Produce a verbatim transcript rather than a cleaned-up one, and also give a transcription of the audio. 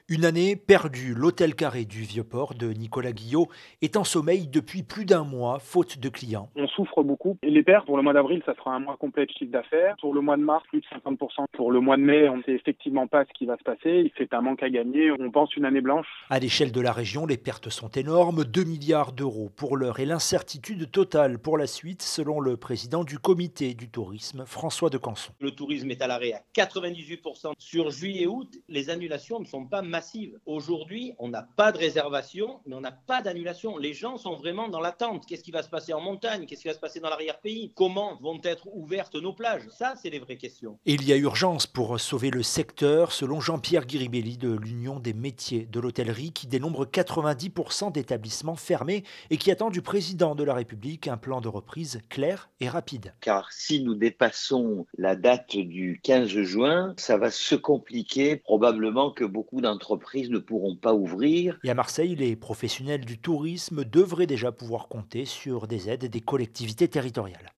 Une année perdue, l'hôtel Carré du Vieux-Port de Nicolas Guillot est en sommeil depuis plus d'un mois, faute de clients. On souffre beaucoup. Et les pertes, pour le mois d'avril, ça sera un mois complet de chiffre d'affaires. Pour le mois de mars, plus de cinquante pour cent. Pour le mois de mai, on ne sait effectivement pas ce qui va se passer. C'est un manque à gagner. On pense une année blanche. À l'échelle de la région, les pertes sont énormes, deux milliards d'euros pour l'heure et l'incertitude totale pour la suite, selon le président du comité du tourisme, François de Canson. Le tourisme est à l'arrêt à quatre-vingt-dix-huit pour cent. Sur juillet et août, les annulations ne sont pas massives. Aujourd'hui, on n'a pas de réservation, mais on n'a pas d'annulation. Les gens sont vraiment dans l'attente. Qu'est-ce qui va se passer en montagne? Qu'est-ce qui va se passer dans l'arrière-pays? Comment vont être ouvertes nos plages? Ça, c'est les vraies questions. Et il y a urgence pour sauver le secteur, selon Jean-Pierre Guiribelli de l'Union des métiers de l'hôtellerie, qui dénombre quatre-vingt-dix pour cent d'établissements fermés et qui attend du président de la République un plan de reprise clair et rapide. Car si nous dépassons la date du quinze juin, ça va se compliquer. Probablement que beaucoup d'entreprises ne pourront pas ouvrir. Et à Marseille, les professionnels du tourisme devraient déjà pouvoir compter sur des aides des collectivités territoriales.